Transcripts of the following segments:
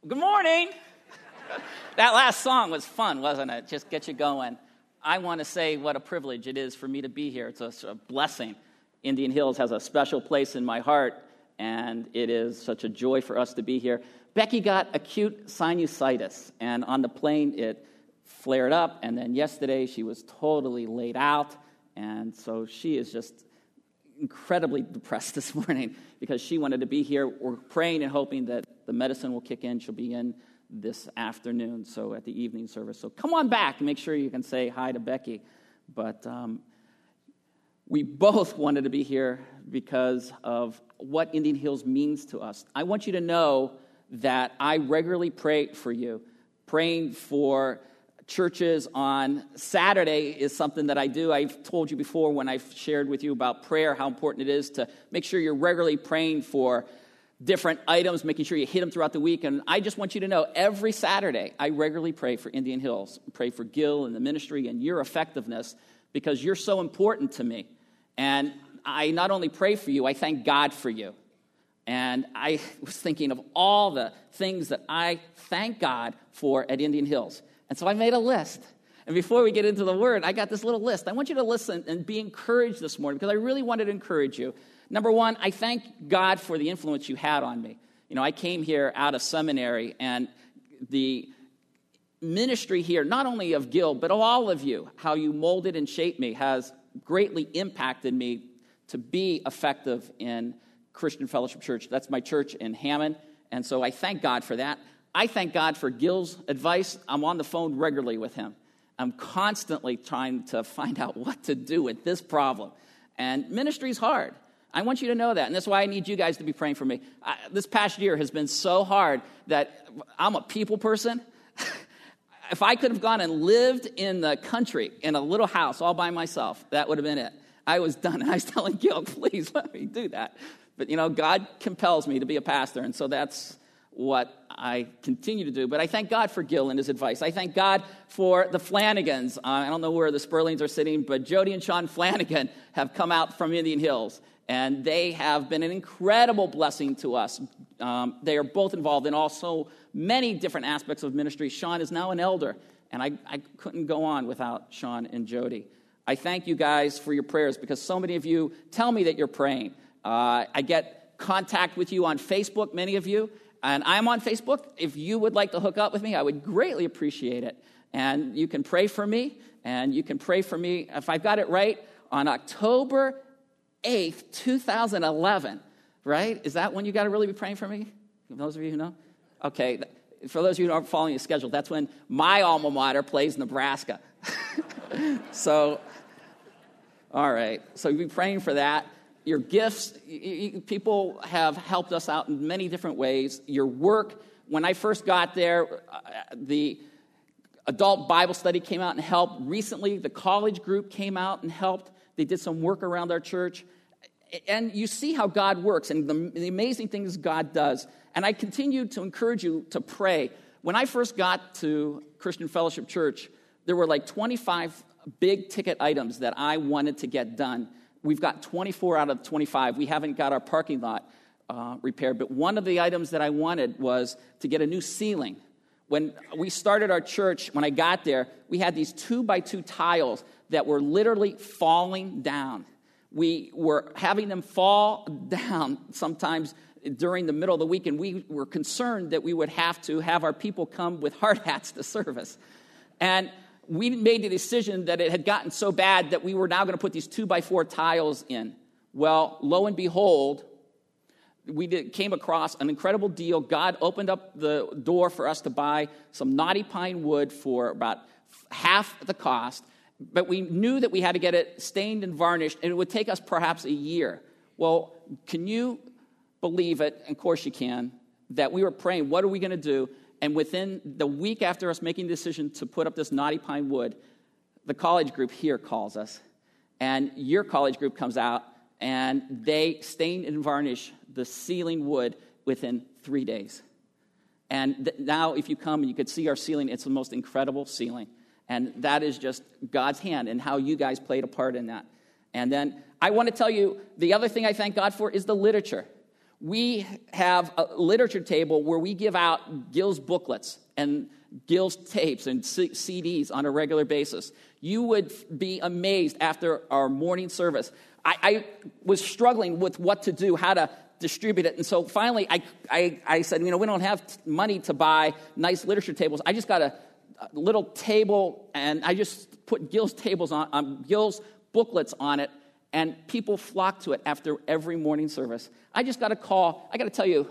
Good morning. That last song was fun, wasn't it? Just get you going. I want to say what a privilege it is for me to be here. It's a blessing. Indian Hills has a special place in my heart, and it is such a joy for us to be here. Becky got acute sinusitis, and on the plane it flared up, and then yesterday she was totally laid out, and so she is just incredibly depressed this morning because she wanted to be here. We're praying and hoping that the medicine will kick in. She'll be in this afternoon, so at the evening service. So come on back and make sure you can say hi to Becky. But we both wanted to be here because of what Indian Hills means to us. I want you to know that I regularly pray for you. Praying for churches on Saturday is something that I do. I've told you before when I've shared with you about prayer, how important it is to make sure you're regularly praying for different items, making sure you hit them throughout the week. And I just want you to know, every Saturday, I regularly pray for Indian Hills, pray for Gil and the ministry and your effectiveness, because you're so important to me. And I not only pray for you, I thank God for you. And I was thinking of all the things that I thank God for at Indian Hills. And so I made a list. And before we get into the word, I got this little list. I want you to listen and be encouraged this morning because I really wanted to encourage you. Number one, I thank God for the influence you had on me. You know, I came here out of seminary, and the ministry here, not only of Gil, but of all of you, how you molded and shaped me has greatly impacted me to be effective in Christian Fellowship Church. That's my church in Hammond, and so I thank God for that. I thank God for Gil's advice. I'm on the phone regularly with him. I'm constantly trying to find out what to do with this problem. And ministry's hard. I want you to know that, and that's why I need you guys to be praying for me. This past year has been so hard that I'm a people person. If I could have gone and lived in the country in a little house all by myself, that would have been it. I was done, and I was telling Gil, please let me do that. But, you know, God compels me to be a pastor, and so that's what I continue to do. But I thank God for Gil and his advice. I thank God for the Flanagans. I don't know where the Sperlings are sitting, but Jody and Sean Flanagan have come out from Indian Hills, and they have been an incredible blessing to us. They are both involved in also many different aspects of ministry. Sean is now an elder, and I couldn't go on without Sean and Jody. I thank you guys for your prayers because so many of you tell me that you're praying. I get contact with you on Facebook, many of you. And I'm on Facebook. If you would like to hook up with me, I would greatly appreciate it. And you can pray for me. And you can pray for me, if I've got it right, on October 8th, 2011. Right? Is that when you got to really be praying for me? For those of you who know? Okay. For those of you who aren't following the schedule, that's when my alma mater plays Nebraska. So, all right. So you'll be praying for that. Your gifts, people have helped us out in many different ways. Your work, when I first got there, the adult Bible study came out and helped. Recently, the college group came out and helped. They did some work around our church. And you see how God works and the amazing things God does. And I continue to encourage you to pray. When I first got to Christian Fellowship Church, there were like 25 big-ticket items that I wanted to get done. We've got 24 out of 25. We haven't got our parking lot repaired. But one of the items that I wanted was to get a new ceiling. When we started our church, when I got there, we had these 2x2 tiles that were literally falling down. We were having them fall down sometimes during the middle of the week, and we were concerned that we would have to have our people come with hard hats to service. And we made the decision that it had gotten so bad that we were now going to put these 2x4 tiles in. Well, lo and behold, came across an incredible deal. God opened up the door for us to buy some knotty pine wood for about half the cost, but we knew that we had to get it stained and varnished, and it would take us perhaps a year. Well, can you believe it? Of course you can, that we were praying, what are we going to do? And within the week after us making the decision to put up this knotty pine wood, the college group here calls us. And your college group comes out, and they stain and varnish the ceiling wood within 3 days. And now if you come and you could see our ceiling, it's the most incredible ceiling. And that is just God's hand and how you guys played a part in that. And then I want to tell you, the other thing I thank God for is the literature. we have a literature table where we give out Gil's booklets and Gil's tapes and CDs on a regular basis. You would be amazed after our morning service. I was struggling with what to do, how to distribute it. And so finally I said, we don't have money to buy nice literature tables. I just got a little table, and I just put Gil's tables on Gil's booklets on it, and people flocked to it after every morning service. I just got a call. I got to tell you,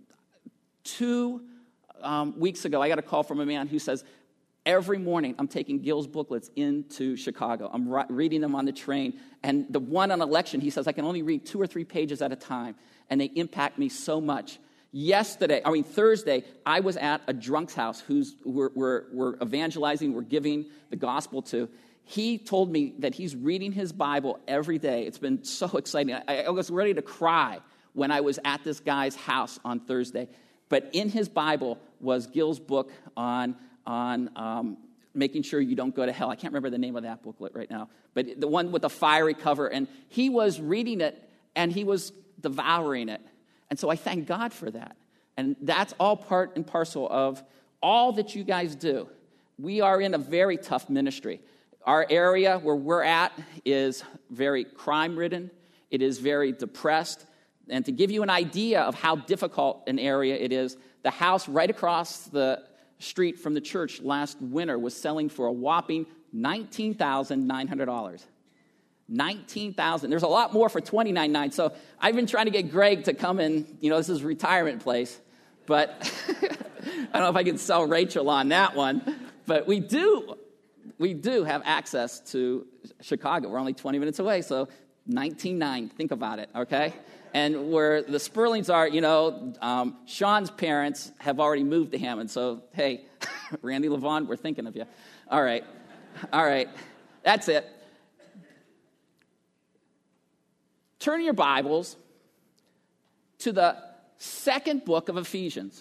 2 weeks ago, I got a call from a man who says, every morning I'm taking Gil's booklets into Chicago. I'm reading them on the train. And the one on election, he says, I can only read 2 or 3 pages at a time, and they impact me so much. Thursday, I was at a drunk's house we're evangelizing, we're giving the gospel to. He told me that he's reading his Bible every day. It's been so exciting. I was ready to cry when I was at this guy's house on Thursday. But in his Bible was Gil's book on making sure you don't go to hell. I can't remember the name of that booklet right now, but the one with the fiery cover. And he was reading it, and he was devouring it. And so I thank God for that. And that's all part and parcel of all that you guys do. We are in a very tough ministry. Our area where we're at is very crime-ridden. It is very depressed. And to give you an idea of how difficult an area it is, the house right across the street from the church last winter was selling for a whopping $19,900. $19,000. There's a lot more for $29,900. So I've been trying to get Greg to come in. This is a retirement place, but I don't know if I can sell Rachel on that one. But we do have access to Chicago. We're only 20 minutes away, so $19,900. Think about it, okay? And where the Sperlings are, Sean's parents have already moved to Hammond. So, hey, Randy Levon, we're thinking of you. All right. That's it. Turn your Bibles to the second book of Ephesians.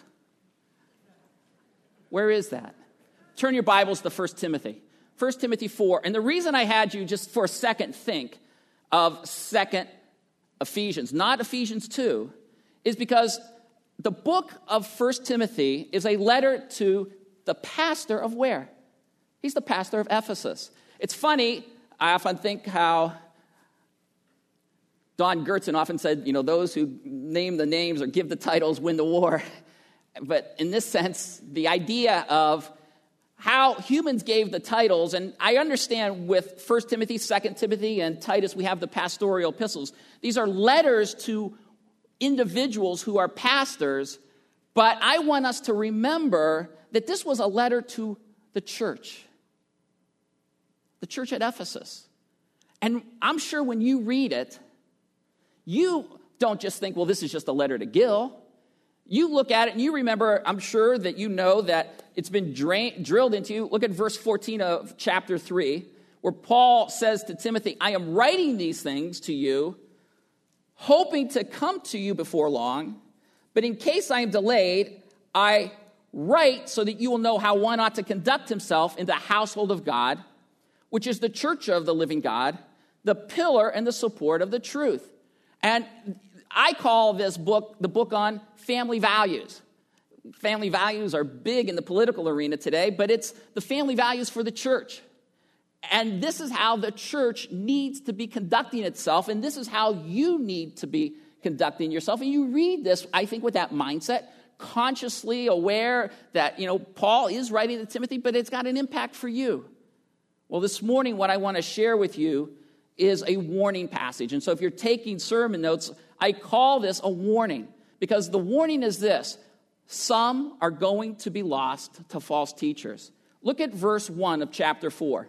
Where is that? Turn your Bibles to 1 Timothy. 1 Timothy 4. And the reason I had you just for a second think of 2 Ephesians, not Ephesians 2, is because the book of 1 Timothy is a letter to the pastor of where? He's the pastor of Ephesus. It's funny, I often think how Don Gertzen often said, those who name the names or give the titles win the war. But in this sense, the idea of how humans gave the titles, and I understand with 1 Timothy, 2 Timothy, and Titus, we have the pastoral epistles. These are letters to individuals who are pastors, but I want us to remember that this was a letter to the church at Ephesus. And I'm sure when you read it, you don't just think, well, this is just a letter to Gil. You look at it and you remember, I'm sure that you know that it's been drilled into you. Look at verse 14 of chapter 3, where Paul says to Timothy, I am writing these things to you, hoping to come to you before long. But in case I am delayed, I write so that you will know how one ought to conduct himself in the household of God, which is the church of the living God, the pillar and the support of the truth. And I call this book the book on family values. Family values are big in the political arena today, but it's the family values for the church. And this is how the church needs to be conducting itself, and this is how you need to be conducting yourself. And you read this, I think, with that mindset, consciously aware that, Paul is writing to Timothy, but it's got an impact for you. Well, this morning, what I want to share with you is a warning passage. And so if you're taking sermon notes, I call this a warning, because the warning is this: some are going to be lost to false teachers. Look at verse 1 of chapter 4.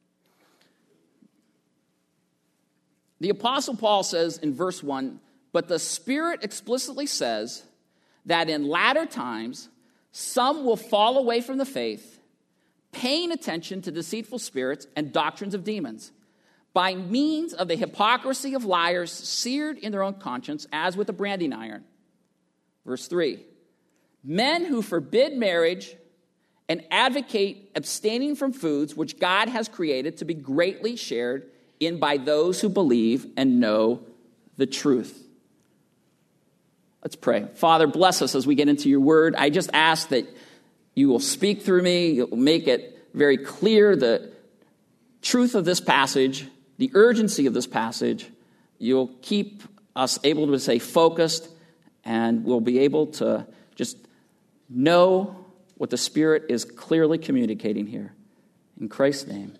The Apostle Paul says in verse 1, but the Spirit explicitly says that in latter times some will fall away from the faith, paying attention to deceitful spirits and doctrines of demons, by means of the hypocrisy of liars seared in their own conscience, as with a branding iron. Verse 3, men who forbid marriage and advocate abstaining from foods which God has created to be greatly shared in by those who believe and know the truth. Let's pray. Father, bless us as we get into your word. I just ask that you will speak through me. You'll make it very clear the truth of this passage, the urgency of this passage. You'll keep us able to stay focused, and we'll be able to just know what the Spirit is clearly communicating here. In Christ's name,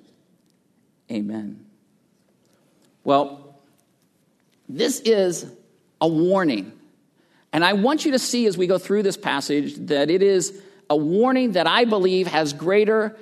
amen. Well, this is a warning. And I want you to see as we go through this passage that it is a warning that I believe has greater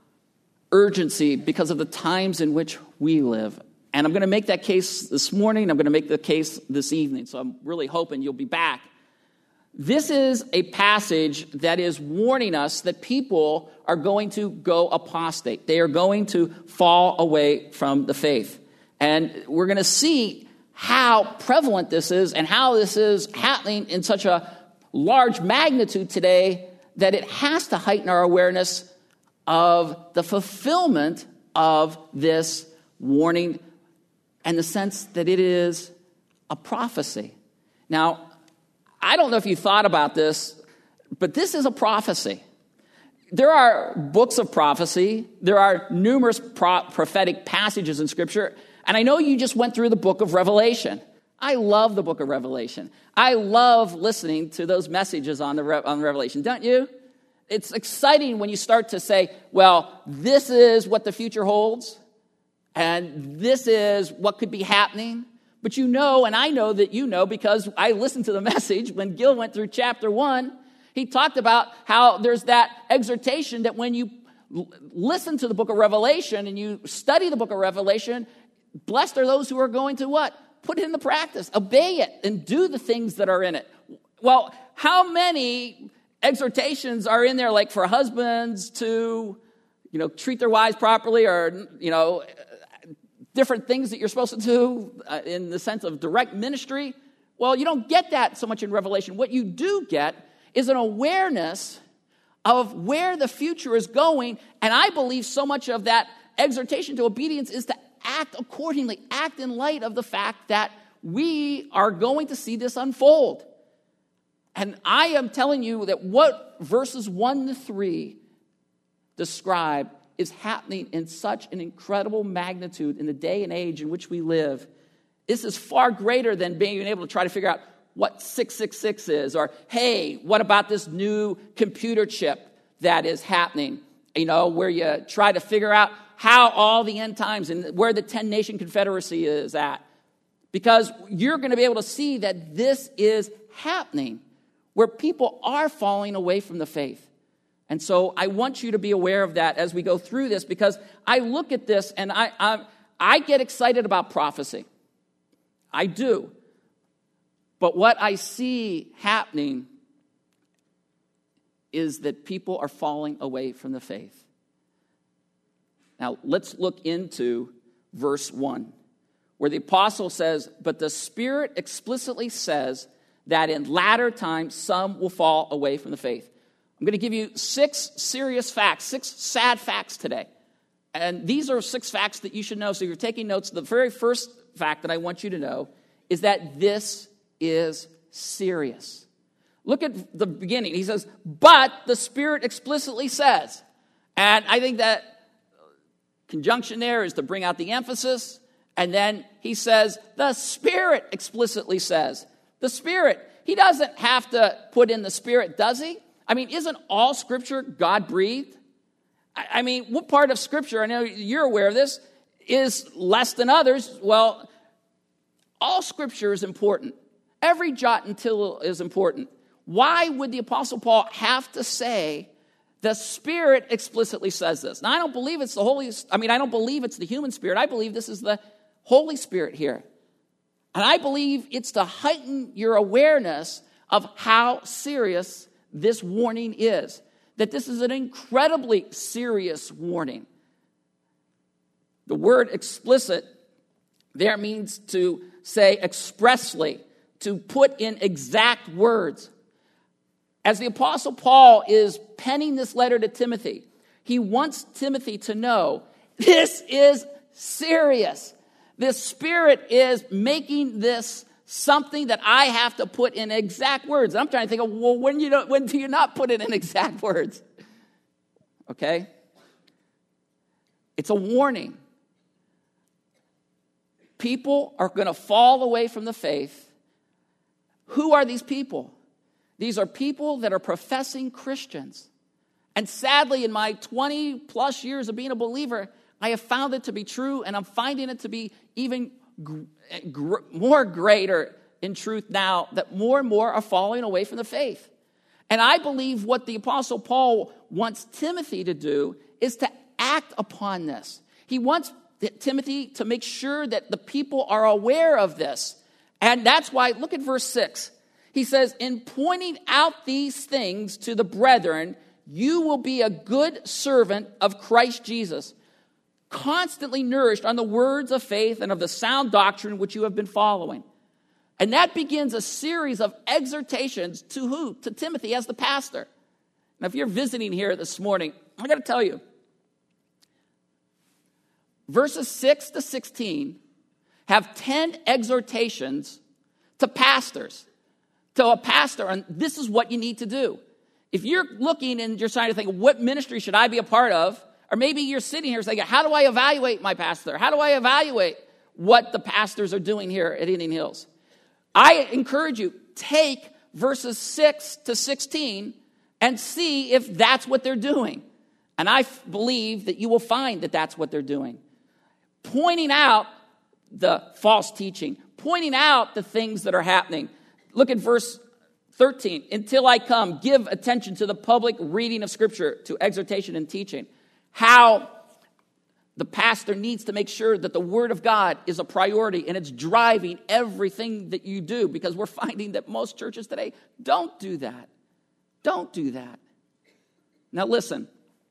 urgency because of the times in which we live. And I'm going to make that case this morning. I'm going to make the case this evening. So I'm really hoping you'll be back. This is a passage that is warning us that people are going to go apostate. They are going to fall away from the faith. And we're going to see how prevalent this is and how this is happening in such a large magnitude today that it has to heighten our awareness of the fulfillment of this warning and the sense that it is a prophecy. Now, I don't know if you thought about this, but this is a prophecy. There are books of prophecy. There are numerous prophetic passages in Scripture. And I know you just went through the book of Revelation. I love the book of Revelation. I love listening to those messages on the Revelation, don't you? It's exciting when you start to say, well, this is what the future holds, and this is what could be happening. But you know, and I know that you know, because I listened to the message when Gil went through chapter 1. He talked about how there's that exhortation that when you listen to the book of Revelation and you study the book of Revelation, blessed are those who are going to what? Put it into practice, obey it, and do the things that are in it. Well, how many exhortations are in there, like for husbands to, treat their wives properly, or, different things that you're supposed to do in the sense of direct ministry? Well, you don't get that so much in Revelation. What you do get is an awareness of where the future is going, and I believe so much of that exhortation to obedience is to act accordingly, act in light of the fact that we are going to see this unfold. And I am telling you that what verses 1 to 3 describe is happening in such an incredible magnitude in the day and age in which we live. This is far greater than being able to try to figure out what 666 is, or, hey, what about this new computer chip that is happening, where you try to figure out how all the end times and where the 10-nation confederacy is at. Because you're going to be able to see that this is happening, where people are falling away from the faith. And so I want you to be aware of that as we go through this, because I look at this and I get excited about prophecy. I do. But what I see happening is that people are falling away from the faith. Now, let's look into verse 1, where the apostle says, "But the Spirit explicitly says that in latter times some will fall away from the faith." I'm going to give you 6 serious facts, 6 sad facts today. And these are 6 facts that you should know. So if you're taking notes, the very first fact that I want you to know is that this is serious. Look at the beginning. He says, "But the Spirit explicitly says." And I think that conjunction there is to bring out the emphasis. And then he says, the Spirit explicitly says. The Spirit. He doesn't have to put in the Spirit, does he? I mean, isn't all Scripture God-breathed? I mean, what part of Scripture, I know you're aware of this, is less than others? Well, all Scripture is important. Every jot and tittle is important. Why would the Apostle Paul have to say the Spirit explicitly says this? Now, I don't believe it's I don't believe it's the human spirit. I believe this is the Holy Spirit here. And I believe it's to heighten your awareness of how serious this warning is. That this is an incredibly serious warning. The word explicit there means to say expressly, to put in exact words. As the Apostle Paul is penning this letter to Timothy, he wants Timothy to know this is serious. The Spirit is making this something that I have to put in exact words. And I'm trying to think of, well, when do you not put it in exact words? Okay? It's a warning. People are going to fall away from the faith. Who are these people? These are people that are professing Christians. And sadly, in my 20 plus years of being a believer, I have found it to be true, and I'm finding it to be even more greater in truth now, that more and more are falling away from the faith. And I believe what the Apostle Paul wants Timothy to do is to act upon this. He wants Timothy to make sure that the people are aware of this. And that's why, look at verse 6. He says, in pointing out these things to the brethren, you will be a good servant of Christ Jesus, constantly nourished on the words of faith and of the sound doctrine which you have been following. And that begins a series of exhortations to who? To Timothy as the pastor. Now, if you're visiting here this morning, I got to tell you, verses 6 to 16 have 10 exhortations to pastors. To a pastor, and this is what you need to do. If you're looking and you're trying to think, what ministry should I be a part of? Or maybe you're sitting here saying, how do I evaluate my pastor? How do I evaluate what the pastors are doing here at Indian Hills? I encourage you, take verses 6 to 16 and see if that's what they're doing. And I believe that you will find that that's what they're doing. Pointing out the false teaching, pointing out the things that are happening. Look at verse 13. Until I come, give attention to the public reading of Scripture, to exhortation and teaching. How the pastor needs to make sure that the Word of God is a priority and it's driving everything that you do, because we're finding that most churches today don't do that. Don't do that. Now listen.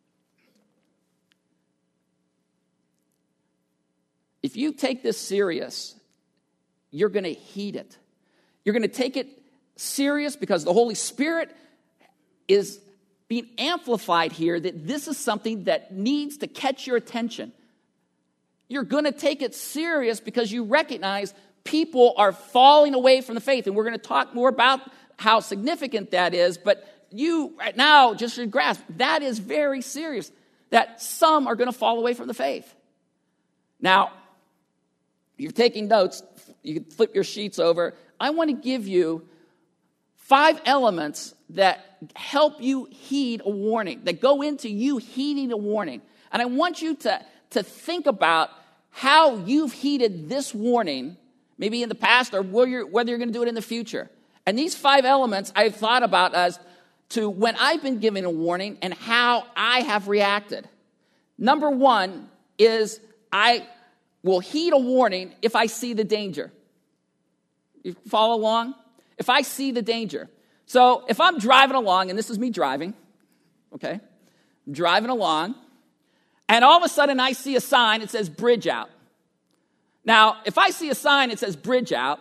If you take this serious, you're going to heed it. You're going to take it serious because the Holy Spirit is being amplified here, that this is something that needs to catch your attention. You're going to take it serious because you recognize people are falling away from the faith. And we're going to talk more about how significant that is. But you right now just should grasp that is very serious, that some are going to fall away from the faith. Now, you're taking notes. You can flip your sheets over. I want to give you 5 elements that help you heed a warning, that go into you heeding a warning. And I want you to think about how you've heeded this warning, maybe in the past or whether you're going to do it in the future. And these 5 elements I've thought about as to when I've been given a warning and how I have reacted. Number 1 is I will heed a warning if I see the danger. You follow along? If I see the danger. So if I'm driving along, and this is me driving, okay? I'm driving along, and all of a sudden I see a sign that says bridge out. Now, if I see a sign that says bridge out,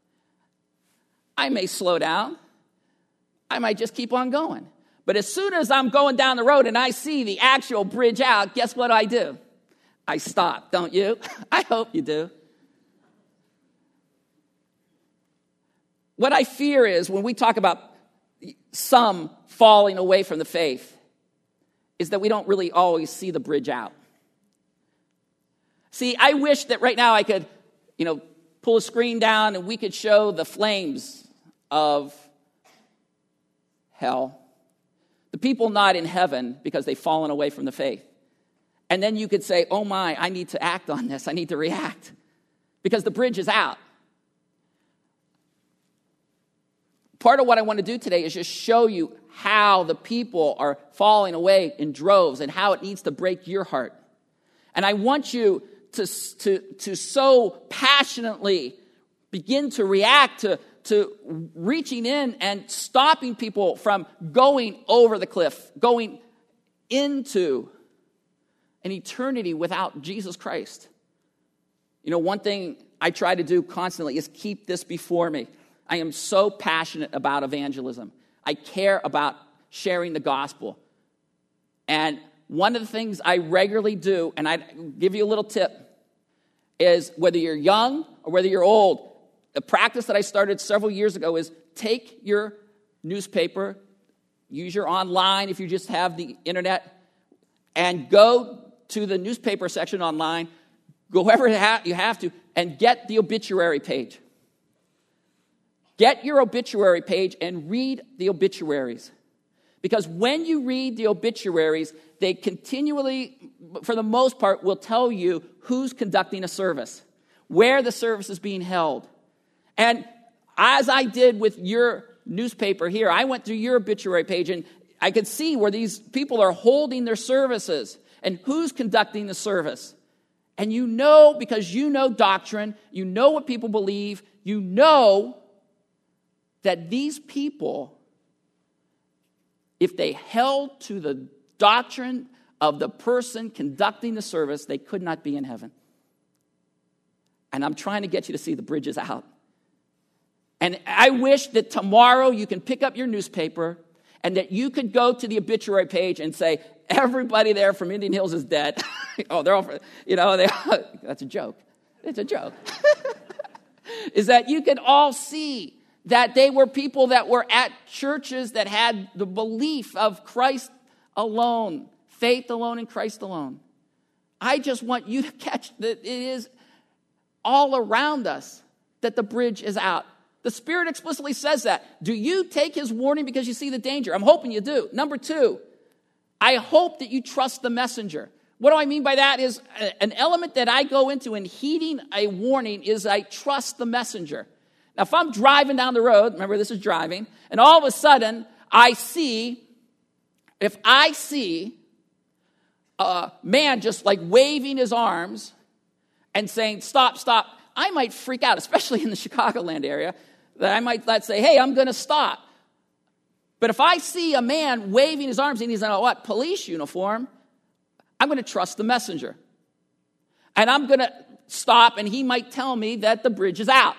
I may slow down. I might just keep on going. But as soon as I'm going down the road and I see the actual bridge out, guess what I do? I stop, don't you? I hope you do. What I fear is when we talk about some falling away from the faith is that we don't really always see the bridge out. See, I wish that right now I could, pull a screen down and we could show the flames of hell. The people not in heaven because they've fallen away from the faith. And then you could say, oh my, I need to act on this. I need to react because the bridge is out. Part of what I want to do today is just show you how the people are falling away in droves and how it needs to break your heart. And I want you to so passionately begin to react to reaching in and stopping people from going over the cliff, going into an eternity without Jesus Christ. One thing I try to do constantly is keep this before me. I am so passionate about evangelism. I care about sharing the gospel. And one of the things I regularly do, and I give you a little tip, is whether you're young or whether you're old, a practice that I started several years ago is take your newspaper, use your online if you just have the internet, and go to the newspaper section online, go wherever you have to, and get the obituary page. Get your obituary page and read the obituaries. Because when you read the obituaries, they continually, for the most part, will tell you who's conducting a service, where the service is being held. And as I did with your newspaper here, I went through your obituary page, and I could see where these people are holding their services and who's conducting the service. And you know, because you know doctrine, you know what people believe, you know that these people, if they held to the doctrine of the person conducting the service, they could not be in heaven. And I'm trying to get you to see the bridge is out. And I wish that tomorrow you can pick up your newspaper and that you could go to the obituary page and say, everybody there from Indian Hills is dead. Oh, they're all, that's a joke. It's a joke. Is that you could all see that they were people that were at churches that had the belief of Christ alone, faith alone in Christ alone. I just want you to catch that it is all around us that the bridge is out. The Spirit explicitly says that. Do you take his warning because you see the danger? I'm hoping you do. Number 2, I hope that you trust the messenger. What do I mean by that is an element that I go into in heeding a warning is I trust the messenger. Now, if I'm driving down the road, remember this is driving, and all of a sudden if I see a man just like waving his arms and saying, stop, stop, I might freak out, especially in the Chicagoland area, that I might say, hey, I'm going to stop. But if I see a man waving his arms and he's in a police uniform, I'm going to trust the messenger. And I'm going to stop, and he might tell me that the bridge is out.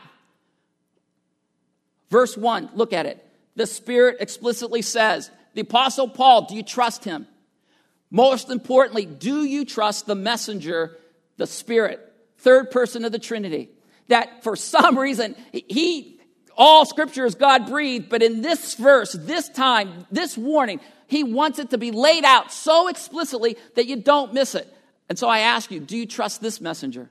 Verse 1, look at it. The Spirit explicitly says, the Apostle Paul, do you trust him? Most importantly, do you trust the messenger, the Spirit, third person of the Trinity? That for some reason, all Scripture is God-breathed, but in this verse, this time, this warning, he wants it to be laid out so explicitly that you don't miss it. And so I ask you, do you trust this messenger?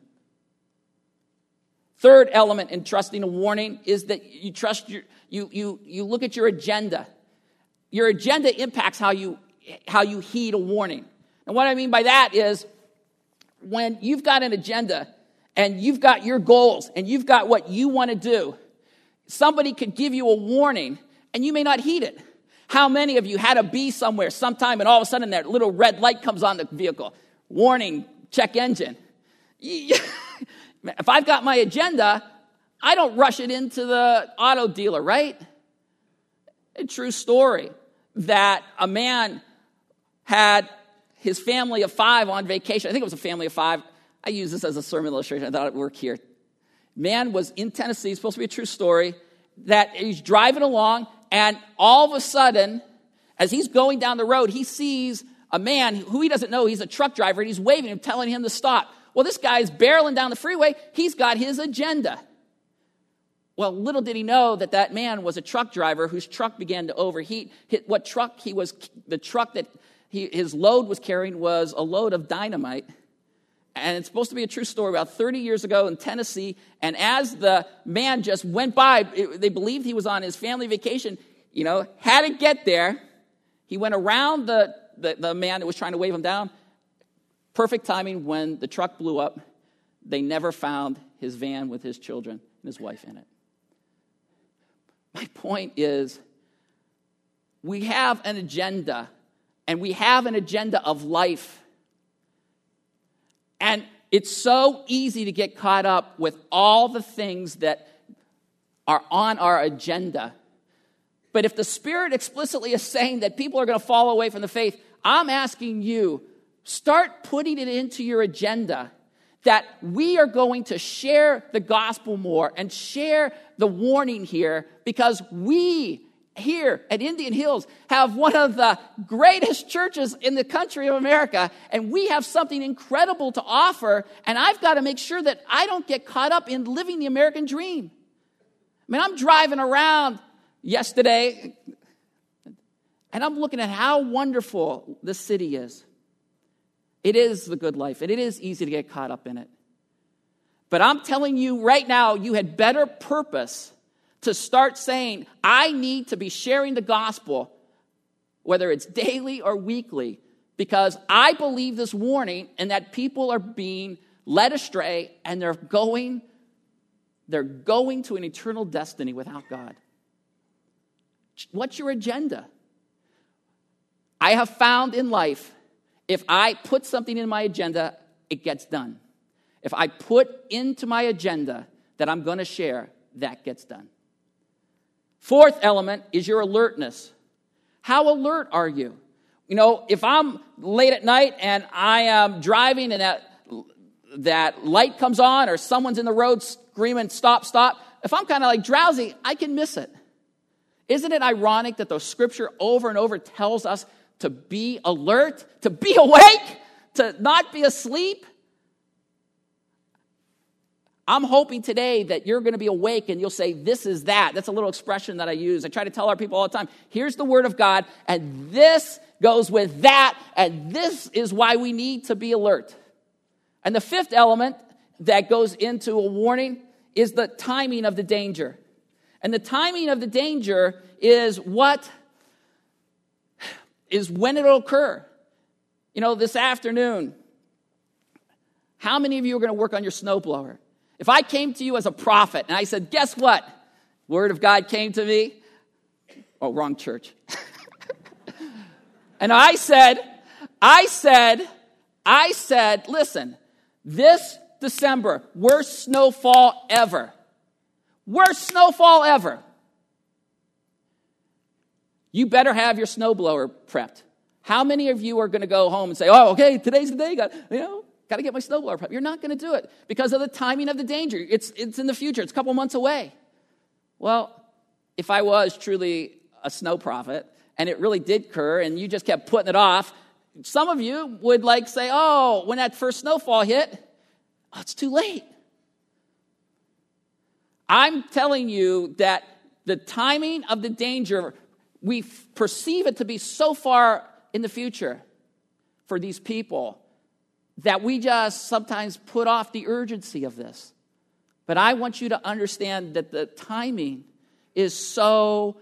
Third element in trusting a warning is that you trust you look at your agenda. Your agenda impacts how you heed a warning. And what I mean by that is when you've got an agenda and you've got your goals and you've got what you want to do, somebody could give you a warning and you may not heed it. How many of you had to be somewhere sometime and all of a sudden that little red light comes on the vehicle? Warning, check engine. If I've got my agenda, I don't rush it into the auto dealer, right? A true story that a man had his family of 5 on vacation. I think it was a family of 5. I use this as a sermon illustration. I thought it would work here. Man was in Tennessee, it's supposed to be a true story, that he's driving along, and all of a sudden, as he's going down the road, he sees a man who he doesn't know. He's a truck driver, and he's waving him, telling him to stop. Well, this guy's barreling down the freeway. He's got his agenda. Well, little did he know that that man was a truck driver whose truck began to overheat. The truck that his load was carrying was a load of dynamite. And it's supposed to be a true story about 30 years ago in Tennessee. And as the man just went by, they believed he was on his family vacation, had to get there. He went around the man that was trying to wave him down. Perfect timing when the truck blew up. They never found his van with his children and his wife in it. My point is, we have an agenda, and we have an agenda of life. And it's so easy to get caught up with all the things that are on our agenda. But if the Spirit explicitly is saying that people are going to fall away from the faith, I'm asking you, start putting it into your agenda that we are going to share the gospel more and share the warning here, because we here at Indian Hills have one of the greatest churches in the country of America, and we have something incredible to offer, and I've got to make sure that I don't get caught up in living the American dream. I mean, I'm driving around yesterday, and I'm looking at how wonderful this city is. It is the good life, and it is easy to get caught up in it. But I'm telling you right now, you had better purpose to start saying, I need to be sharing the gospel, whether it's daily or weekly, because I believe this warning and that people are being led astray and they're going to an eternal destiny without God. What's your agenda? I have found in life, if I put something in my agenda, it gets done. If I put into my agenda that I'm going to share, that gets done. Fourth element is your alertness. How alert are you? You know, if I'm late at night and I am driving and that light comes on or someone's in the road screaming, stop, stop, if I'm kind of like drowsy, I can miss it. Isn't it ironic that the scripture over and over tells us to be alert, to be awake, to not be asleep? I'm hoping today that you're going to be awake and you'll say, this is that. That's a little expression that I use. I try to tell our people all the time, here's the word of God, and this goes with that, and this is why we need to be alert. And the fifth element that goes into a warning is the timing of the danger. And the timing of the danger is when it'll occur. You know, this afternoon, how many of you are going to work on your snowblower? If I came to you as a prophet and I said, guess what? Word of God came to me. Oh, wrong church. And I said, listen, this December, worst snowfall ever. Worst snowfall ever. You better have your snowblower prepped. How many of you are going to go home and say, oh, okay, today's the day, got to get my snowblower prepped? You're not going to do it because of the timing of the danger. It's in the future. It's a couple months away. Well, if I was truly a snow prophet and it really did occur and you just kept putting it off, some of you would say, oh, when that first snowfall hit, oh, it's too late. I'm telling you that the timing of the danger, we perceive it to be so far in the future for these people that we just sometimes put off the urgency of this. But I want you to understand that the timing is so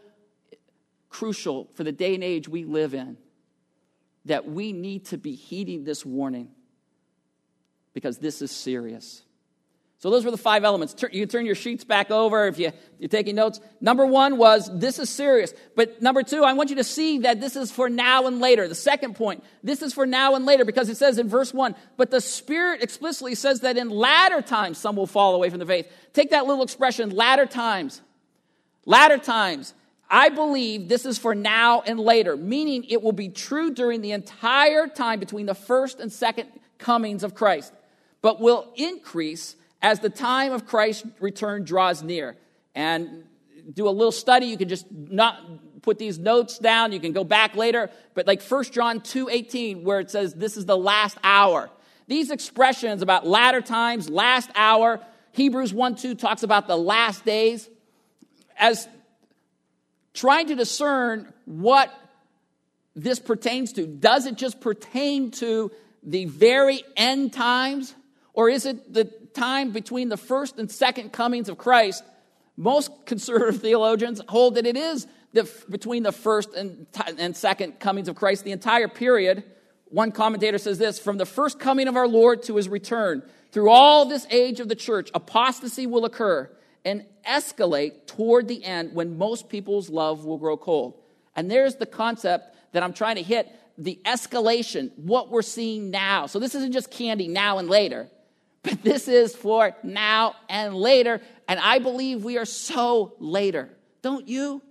crucial for the day and age we live in that we need to be heeding this warning because this is serious. So those were the 5 elements. You can turn your sheets back over if you're taking notes. Number 1 was, this is serious. But number 2, I want you to see that this is for now and later. The second point, this is for now and later, because it says in verse 1, but the Spirit explicitly says that in latter times some will fall away from the faith. Take that little expression, latter times. Latter times. I believe this is for now and later, meaning it will be true during the entire time between the first and second comings of Christ, but will increase as the time of Christ's return draws near. And do a little study. You can just not put these notes down. You can go back later. But like 1 John 2:18, where it says this is the last hour. These expressions about latter times, last hour, Hebrews 1:2 talks about the last days. As trying to discern what this pertains to. Does it just pertain to the very end times? Or is it the time between the first and second comings of Christ? Most conservative theologians hold that it is between the first and second comings of Christ, the entire period. One commentator says this, from the first coming of our Lord to his return, through all this age of the church, apostasy will occur and escalate toward the end when most people's love will grow cold. And there's the concept that I'm trying to hit, the escalation, what we're seeing now. So this isn't just candy now and later. But this is for now and later, and I believe we are so later. Don't you?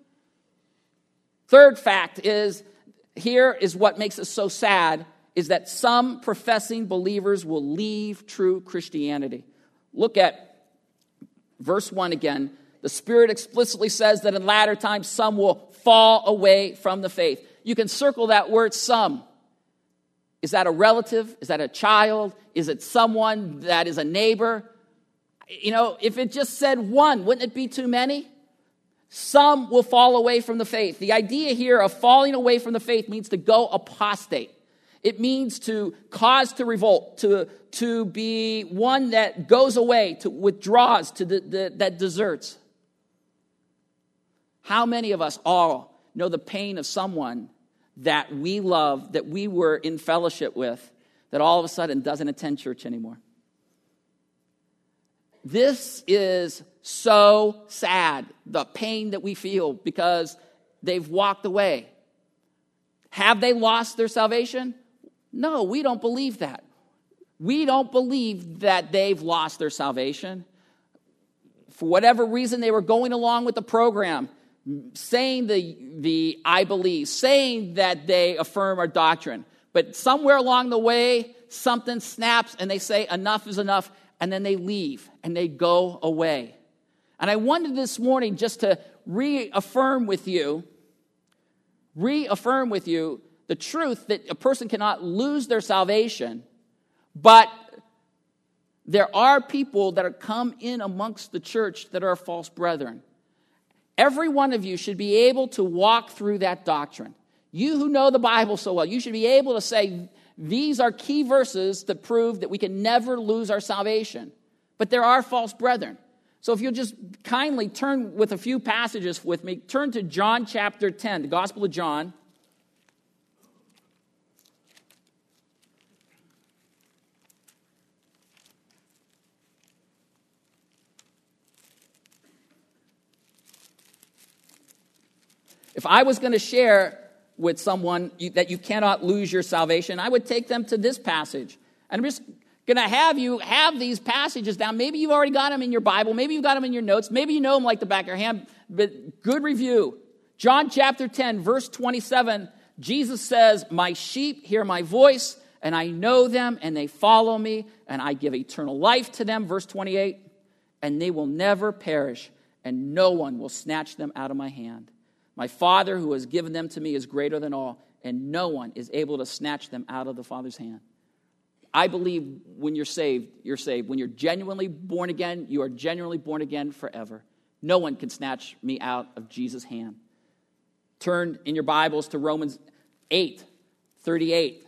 Third fact is, here is what makes us so sad, is that some professing believers will leave true Christianity. Look at verse 1 again. The Spirit explicitly says that in latter times some will fall away from the faith. You can circle that word some. Is that a relative? Is that a child? Is it someone that is a neighbor? You know, if it just said one, wouldn't it be too many? Some will fall away from the faith. The idea here of falling away from the faith means to go apostate. It means to cause to revolt, to be one that goes away, to withdraws, that deserts. How many of us all know the pain of someone that we love, that we were in fellowship with, that all of a sudden doesn't attend church anymore? This is so sad, the pain that we feel because they've walked away. Have they lost their salvation? No, we don't believe that. We don't believe that they've lost their salvation. For whatever reason, they were going along with the program, saying the I believe, saying that they affirm our doctrine. But somewhere along the way, something snaps and they say enough is enough, and then they leave and they go away. And I wanted this morning just to reaffirm with you the truth that a person cannot lose their salvation, but there are people that are come in amongst the church that are false brethren. Every one of you should be able to walk through that doctrine. You who know the Bible so well, you should be able to say, these are key verses that prove that we can never lose our salvation. But there are false brethren. So if you'll just kindly turn with a few passages with me, turn to John chapter 10, the Gospel of John. If I was going to share with someone that you cannot lose your salvation, I would take them to this passage. And I'm just going to have you have these passages down. Maybe you've already got them in your Bible. Maybe you've got them in your notes. Maybe you know them like the back of your hand. But good review. John chapter 10, verse 27, Jesus says, my sheep hear my voice, and I know them, and they follow me, and I give eternal life to them. Verse 28, and they will never perish, and no one will snatch them out of my hand. My Father who has given them to me is greater than all, and no one is able to snatch them out of the Father's hand. I believe when you're saved, you're saved. When you're genuinely born again, you are genuinely born again forever. No one can snatch me out of Jesus' hand. Turn in your Bibles to Romans 8:38.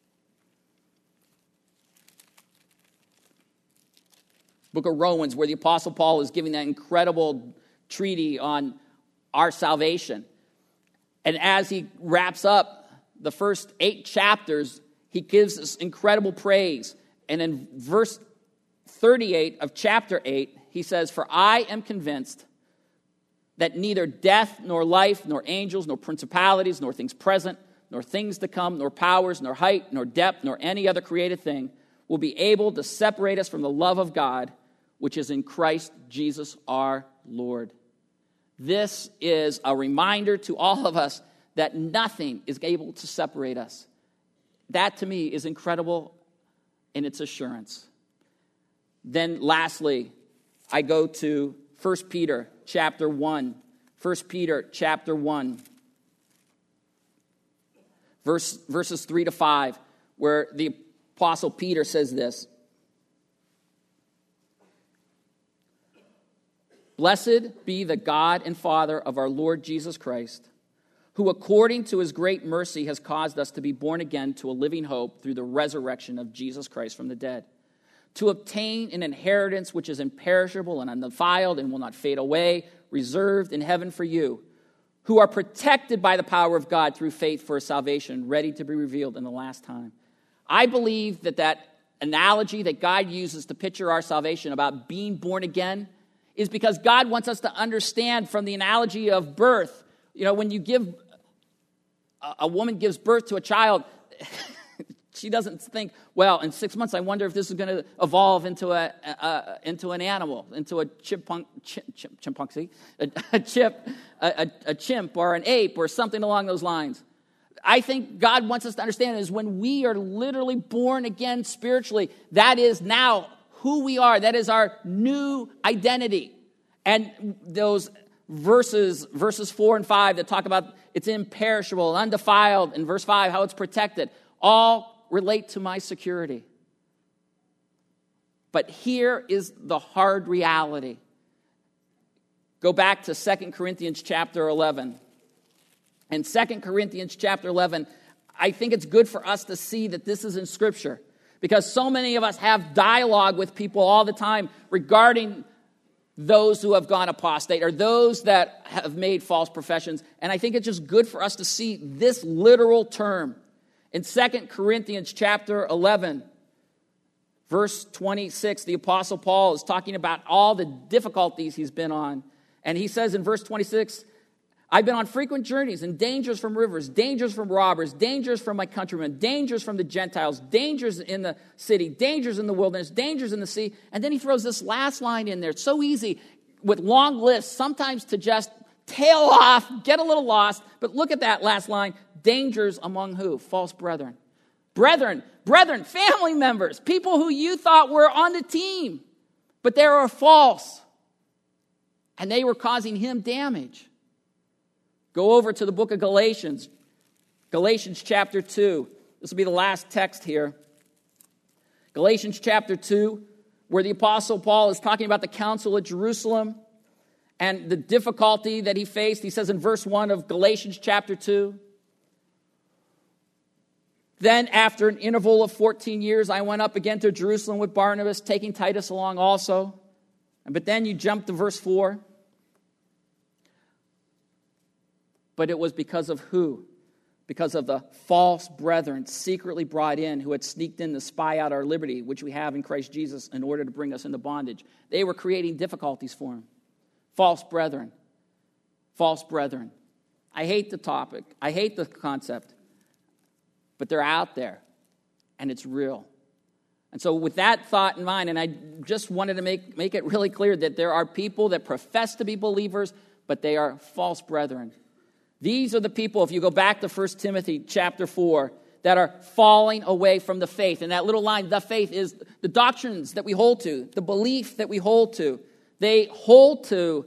Book of Romans, where the Apostle Paul is giving that incredible treatise on our salvation. And as he wraps up the first 8 chapters, he gives this incredible praise. And in verse 38 of chapter 8, he says, for I am convinced that neither death, nor life, nor angels, nor principalities, nor things present, nor things to come, nor powers, nor height, nor depth, nor any other created thing will be able to separate us from the love of God, which is in Christ Jesus our Lord. This is a reminder to all of us that nothing is able to separate us. That to me is incredible in its assurance. Then lastly, I go to 1 Peter chapter 1. 1 Peter chapter 1. Verses 3 to 5, where the Apostle Peter says this. Blessed be the God and Father of our Lord Jesus Christ, who according to his great mercy has caused us to be born again to a living hope through the resurrection of Jesus Christ from the dead, to obtain an inheritance which is imperishable and undefiled and will not fade away, reserved in heaven for you, who are protected by the power of God through faith for a salvation ready to be revealed in the last time. I believe that analogy that God uses to picture our salvation about being born again is because God wants us to understand from the analogy of birth. You know, when you give, a woman gives birth to a child, she doesn't think, well, in 6 months, I wonder if this is going to evolve into an animal, into a chimpanzee, a chimp or an ape or something along those lines. I think God wants us to understand is when we are literally born again spiritually, that is now who we are. That is our new identity. And those verses 4 and 5 that talk about it's imperishable, undefiled, in verse 5, how it's protected, all relate to my security. But here is the hard reality. go back to 2 Corinthians chapter 11. In 2 Corinthians chapter 11, I think it's good for us to see that this is in Scripture, because so many of us have dialogue with people all the time regarding those who have gone apostate or those that have made false professions. And I think it's just good for us to see this literal term. In 2 Corinthians chapter 11, verse 26, the Apostle Paul is talking about all the difficulties he's been on. And he says in verse 26, I've been on frequent journeys and dangers from rivers, dangers from robbers, dangers from my countrymen, dangers from the Gentiles, dangers in the city, dangers in the wilderness, dangers in the sea. And then he throws this last line in there. It's so easy with long lists sometimes to just tail off, get a little lost. But look at that last line. Dangers among who? False brethren. Brethren, family members, people who you thought were on the team, but they were false. And they were causing him damage. Go over to the book of Galatians. Galatians chapter 2. This will be the last text here. Galatians chapter 2, where the Apostle Paul is talking about the council at Jerusalem and the difficulty that he faced. He says in verse 1 of Galatians chapter 2, then after an interval of 14 years, I went up again to Jerusalem with Barnabas, taking Titus along also. But then you jump to verse 4. But it was because of who? Because of the false brethren secretly brought in who had sneaked in to spy out our liberty, which we have in Christ Jesus, in order to bring us into bondage. They were creating difficulties for him. False brethren. False brethren. I hate the topic. I hate the concept. But they're out there, and it's real. And so with that thought in mind, and I just wanted to make it really clear that there are people that profess to be believers, but they are false brethren. These are the people, if you go back to 1 Timothy chapter 4, that are falling away from the faith. And that little line, the faith, is the doctrines that we hold to, the belief that we hold to. They hold to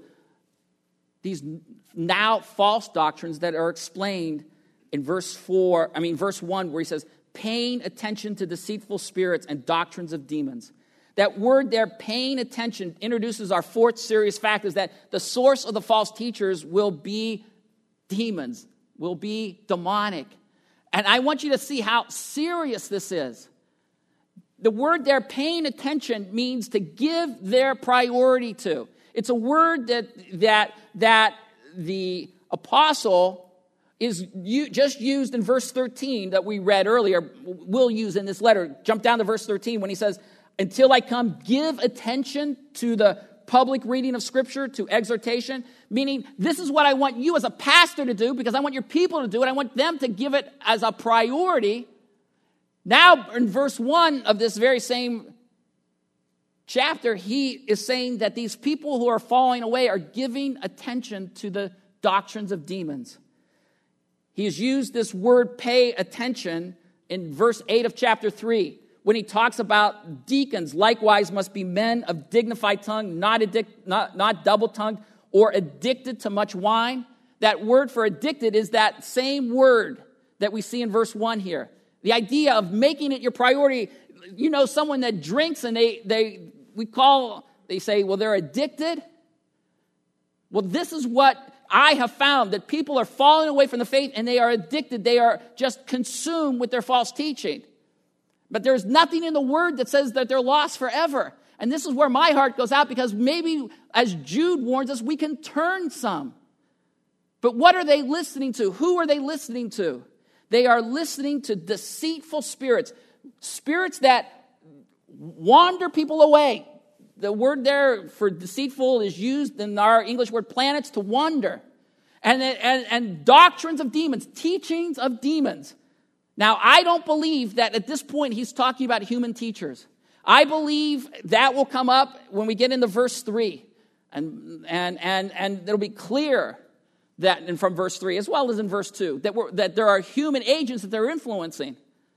these now false doctrines that are explained in verse 1, where he says, paying attention to deceitful spirits and doctrines of demons. That word there, paying attention, introduces our fourth serious fact, is that the source of the false teachers will be demons, will be demonic. And I want you to see how serious this is. The word there, paying attention, means to give their priority to. It's a word that the apostle is just used in verse 13 that we read earlier, will use in this letter. Jump down to verse 13 when he says, until I come, give attention to the public reading of Scripture, to exhortation, meaning this is what I want you as a pastor to do, because I want your people to do it. I want them to give it as a priority. Now, in verse 1 of this very same chapter, he is saying that these people who are falling away are giving attention to the doctrines of demons. He has used this word, pay attention, in verse 8 of chapter 3. When he talks about deacons, likewise must be men of dignified tongue, not double-tongued, or addicted to much wine. That word for addicted is that same word that we see in verse 1 here. The idea of making it your priority. You know, someone that drinks and they say, well, they're addicted. Well, this is what I have found, that people are falling away from the faith and they are addicted. They are just consumed with their false teaching. But there's nothing in the word that says that they're lost forever. And this is where my heart goes out, because maybe, as Jude warns us, we can turn some. But what are they listening to? Who are they listening to? They are listening to deceitful spirits. Spirits that wander people away. The word there for deceitful is used in our English word planets, to wander. And doctrines of demons, teachings of demons. Now, I don't believe that at this point he's talking about human teachers. I believe that will come up when we get into verse 3. And it'll be clear that, and from verse 3 as well as in verse 2, that there are human agents that they're influencing.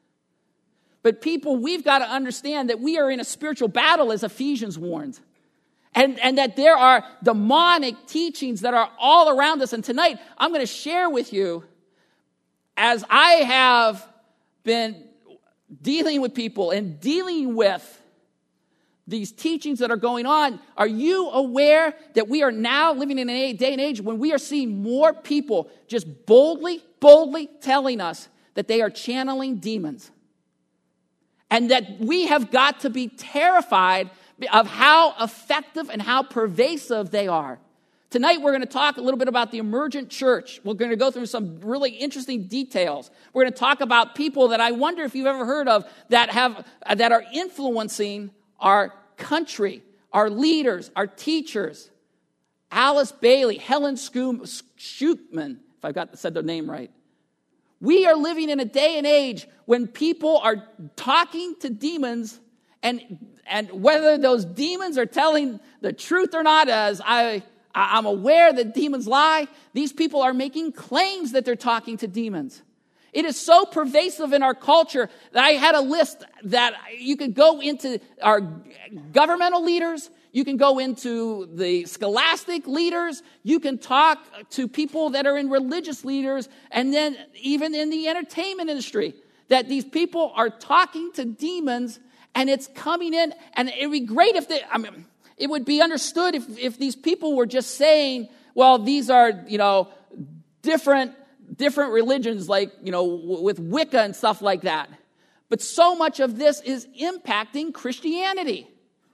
But people, we've got to understand that we are in a spiritual battle, as Ephesians warns. And that there are demonic teachings that are all around us. And tonight, I'm going to share with you, as I have been dealing with people and dealing with these teachings that are going on, are you aware that we are now living in a day and age when we are seeing more people just boldly telling us that they are channeling demons? And that we have got to be terrified of how effective and how pervasive they are. Tonight, we're going to talk a little bit about the emergent church. We're going to go through some really interesting details. We're going to talk about people that I wonder if you've ever heard of that are influencing our country, our leaders, our teachers. Alice Bailey, Helen Schuchman, if I've said their name right. We are living in a day and age when people are talking to demons, and whether those demons are telling the truth or not, as I'm aware that demons lie, these people are making claims that they're talking to demons. It is so pervasive in our culture that I had a list that you could go into our governmental leaders, you can go into the scholastic leaders, you can talk to people that are in religious leaders, and then even in the entertainment industry, that these people are talking to demons, and it's coming in, and it would be great if it would be understood if these people were just saying, well, these are, different religions, like, with Wicca and stuff like that. But so much of this is impacting Christianity.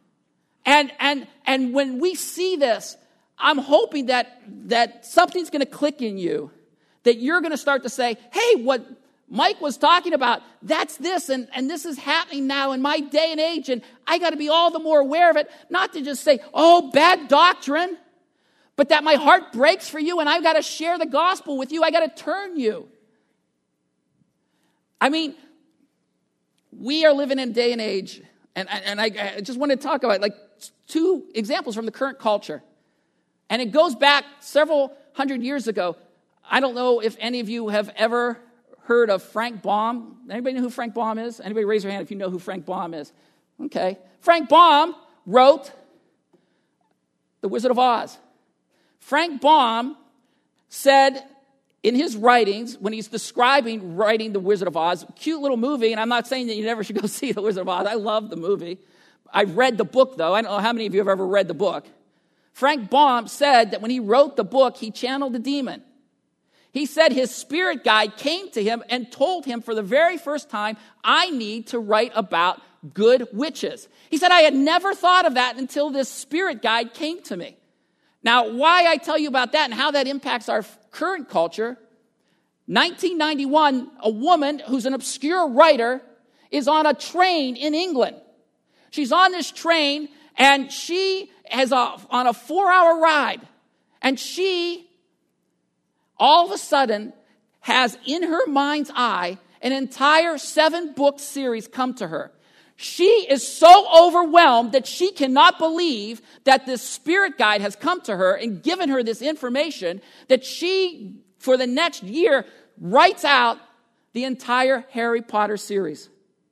And when we see this, I'm hoping that something's going to click in you, that you're going to start to say, hey, what Mike was talking about, that's this, and this is happening now in my day and age, and I got to be all the more aware of it, not to just say, oh, bad doctrine, but that my heart breaks for you, and I've got to share the gospel with you. I got to turn you. I mean, we are living in a day and age, and I just want to talk about like two examples from the current culture. And it goes back several hundred years ago. I don't know if any of you have ever heard of Frank Baum. Anybody know who Frank Baum is? Anybody raise your hand if you know who Frank Baum is? Okay. Frank Baum wrote The Wizard of Oz. Frank Baum said in his writings, when he's describing writing The Wizard of Oz, cute little movie, and I'm not saying that you never should go see The Wizard of Oz. I love the movie. I've read the book, though. I don't know how many of you have ever read the book. Frank Baum said that when he wrote the book, he channeled a demon. He said his spirit guide came to him and told him for the very first time, I need to write about good witches. He said, I had never thought of that until this spirit guide came to me. Now, why I tell you about that and how that impacts our current culture, 1991, a woman who's an obscure writer is on a train in England. She's on this train, and she is on a 4-hour ride, and she all of a sudden has in her mind's eye an entire 7-book series come to her. She is so overwhelmed that she cannot believe that this spirit guide has come to her and given her this information that she, for the next year, writes out the entire Harry Potter series.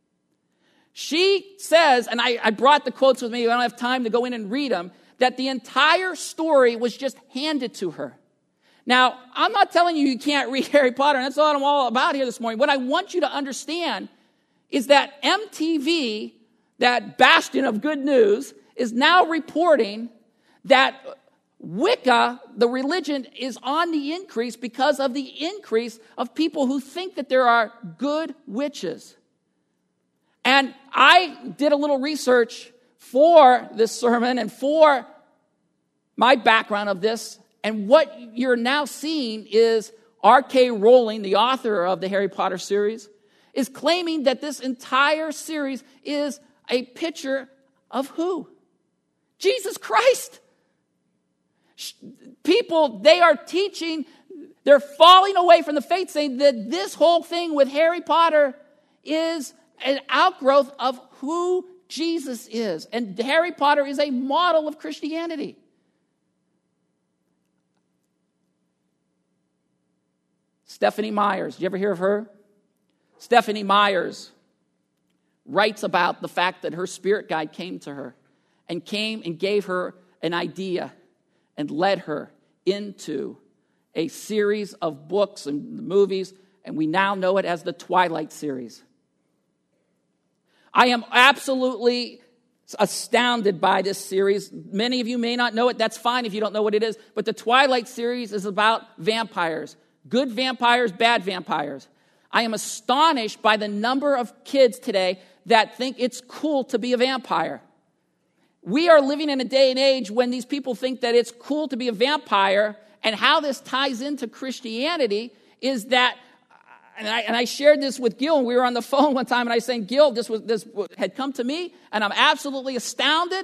She says, and I brought the quotes with me, I don't have time to go in and read them, that the entire story was just handed to her. Now, I'm not telling you can't read Harry Potter, and that's what I'm all about here this morning. What I want you to understand is that MTV, that bastion of good news, is now reporting that Wicca, the religion, is on the increase because of the increase of people who think that there are good witches. And I did a little research for this sermon and for my background of this, and what you're now seeing is R.K. Rowling, the author of the Harry Potter series, is claiming that this entire series is a picture of who? Jesus Christ. People, they are teaching, they're falling away from the faith, saying that this whole thing with Harry Potter is an outgrowth of who Jesus is. And Harry Potter is a model of Christianity. Stephanie Myers, did you ever hear of her? Stephanie Myers writes about the fact that her spirit guide came to her and gave her an idea and led her into a series of books and movies, and we now know it as the Twilight series. I am absolutely astounded by this series. Many of you may not know it. That's fine if you don't know what it is. But the Twilight series is about vampires. Good vampires, bad vampires. I am astonished by the number of kids today that think it's cool to be a vampire. We are living in a day and age when these people think that it's cool to be a vampire, and how this ties into Christianity is that, and I shared this with Gil, and we were on the phone one time, and I was saying, Gil, this had come to me, and I'm absolutely astounded.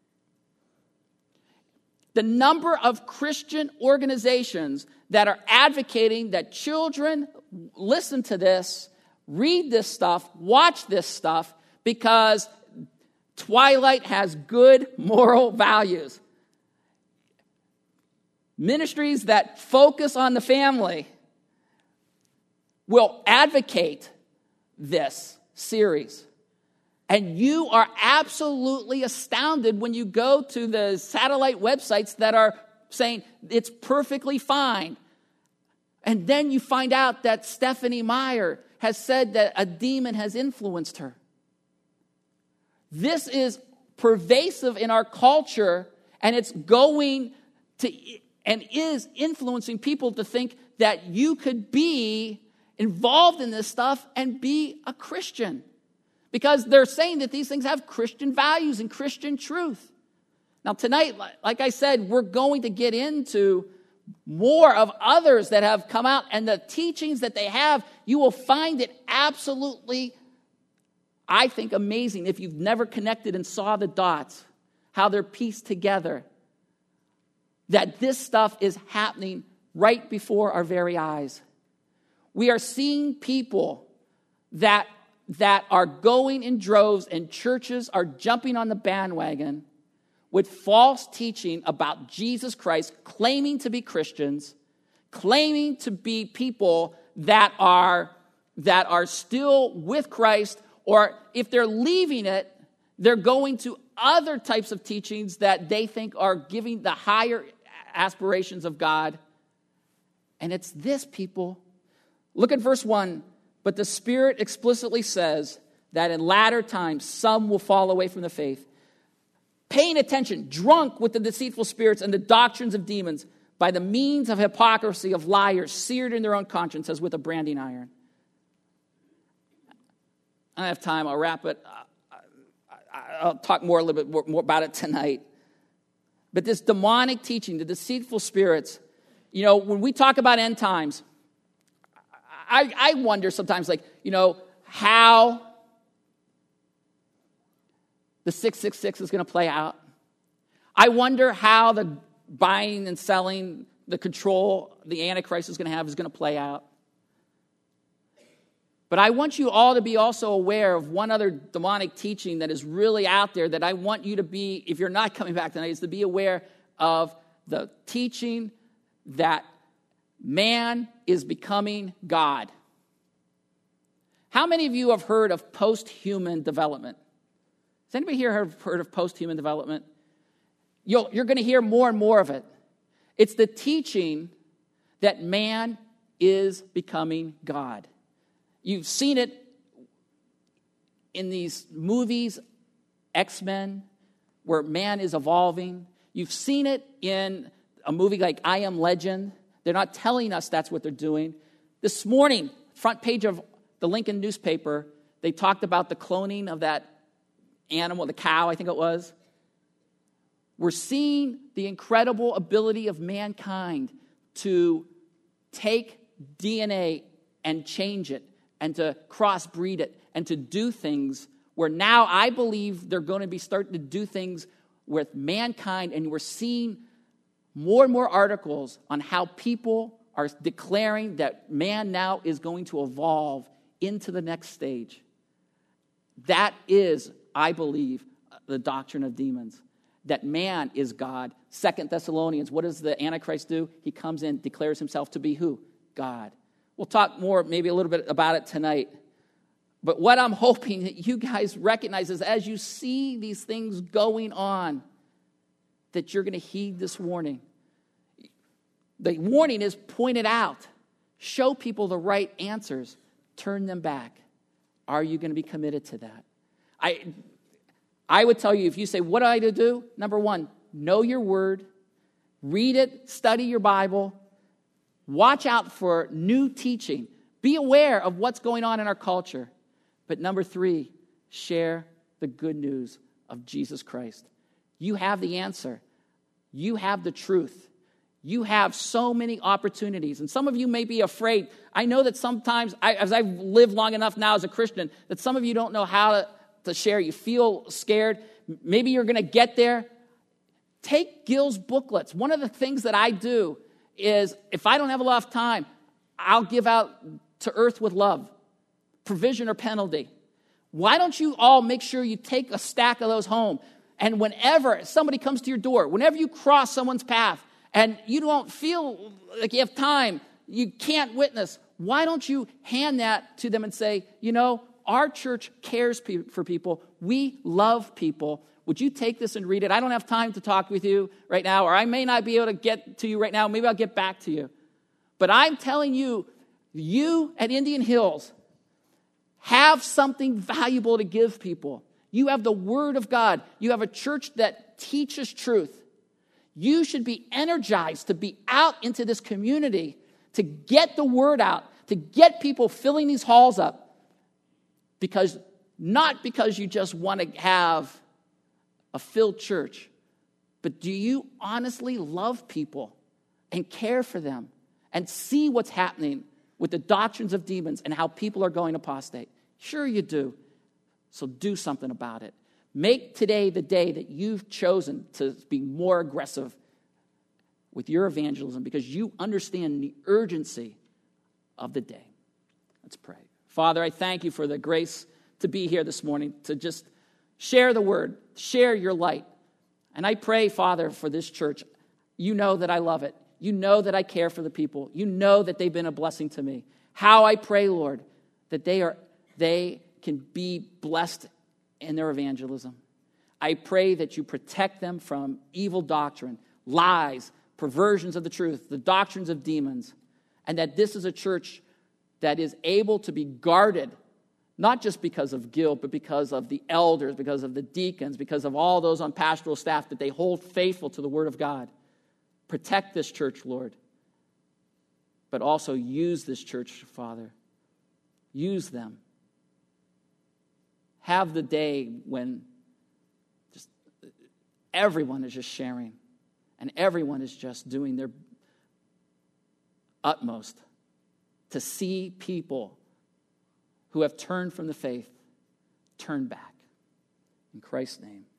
The number of Christian organizations that are advocating that children listen to this, read this stuff, watch this stuff, because Twilight has good moral values. Ministries that focus on the family will advocate this series. And you are absolutely astounded when you go to the satellite websites that are saying it's perfectly fine. And then you find out that Stephanie Meyer has said that a demon has influenced her. This is pervasive in our culture, and it's going to and is influencing people to think that you could be involved in this stuff and be a Christian. Because they're saying that these things have Christian values and Christian truth. Now tonight, like I said, we're going to get into more of others that have come out, and the teachings that they have, you will find it absolutely, I think, amazing if you've never connected and saw the dots, how they're pieced together, that this stuff is happening right before our very eyes. We are seeing people that are going in droves, and churches are jumping on the bandwagon with false teaching about Jesus Christ, claiming to be Christians, claiming to be people that are still with Christ, or if they're leaving it, they're going to other types of teachings that they think are giving the higher aspirations of God. And it's this, people. Look at verse 1. But the Spirit explicitly says that in latter times some will fall away from the faith, paying attention, drunk with the deceitful spirits and the doctrines of demons, by the means of hypocrisy of liars, seared in their own conscience as with a branding iron. I don't have time. I'll wrap it. I'll talk a little bit more about it tonight. But this demonic teaching, the deceitful spirits, when we talk about end times, I wonder sometimes, how the 666 is going to play out. I wonder how the buying and selling, the control the Antichrist is going to play out. But I want you all to be also aware of one other demonic teaching that is really out there that I want you to be, if you're not coming back tonight, is to be aware of the teaching that man is becoming God. How many of you have heard of post-human development? Has anybody here heard of post-human development? You're going to hear more and more of it. It's the teaching that man is becoming God. You've seen it in these movies, X-Men, where man is evolving. You've seen it in a movie like I Am Legend. They're not telling us that's what they're doing. This morning, front page of the Lincoln newspaper, they talked about the cloning of that animal, the cow, I think it was. We're seeing the incredible ability of mankind to take DNA and change it, and to crossbreed it, and to do things where now I believe they're going to be starting to do things with mankind, and we're seeing more and more articles on how people are declaring that man now is going to evolve into the next stage. That is, I believe, the doctrine of demons. That man is God. 2 Thessalonians, what does the Antichrist do? He comes in, declares himself to be who? God. We'll talk more, maybe a little bit about it tonight. But what I'm hoping that you guys recognize is as you see these things going on, that you're going to heed this warning. The warning is point it out. Show people the right answers. Turn them back. Are you going to be committed to that? I would tell you, if you say, what do I do? Number one, know your word, read it, study your Bible, watch out for new teaching, be aware of what's going on in our culture. But number three, share the good news of Jesus Christ. You have the answer. You have the truth. You have so many opportunities. And some of you may be afraid. I know that sometimes, as I've lived long enough now as a Christian, that some of you don't know how to share. You feel scared. Maybe you're going to get there. Take Gil's booklets. One of the things that I do is, if I don't have a lot of time, I'll give out To Earth with Love, Provision or Penalty. Why don't you all make sure you take a stack of those home? And whenever somebody comes to your door, whenever you cross someone's path, and you don't feel like you have time, you can't witness, why don't you hand that to them and say, our church cares for people. We love people. Would you take this and read it? I don't have time to talk with you right now, or I may not be able to get to you right now. Maybe I'll get back to you. But I'm telling you, you at Indian Hills have something valuable to give people. You have the Word of God. You have a church that teaches truth. You should be energized to be out into this community, to get the word out, to get people filling these halls up. Not because you just want to have a filled church, but do you honestly love people and care for them and see what's happening with the doctrines of demons and how people are going apostate? Sure you do. So do something about it. Make today the day that you've chosen to be more aggressive with your evangelism because you understand the urgency of the day. Let's pray. Father, I thank you for the grace to be here this morning, to just share the word, share your light. And I pray, Father, for this church. You know that I love it. You know that I care for the people. You know that they've been a blessing to me. How I pray, Lord, that they can be blessed in their evangelism. I pray that you protect them from evil doctrine, lies, perversions of the truth, the doctrines of demons, and that this is a church that is able to be guarded, not just because of Gil, but because of the elders, because of the deacons, because of all those on pastoral staff, that they hold faithful to the Word of God. Protect this church, Lord, but also use this church, Father. Use them. Have the day when just everyone is just sharing and everyone is just doing their utmost to see people who have turned from the faith turn back. In Christ's name.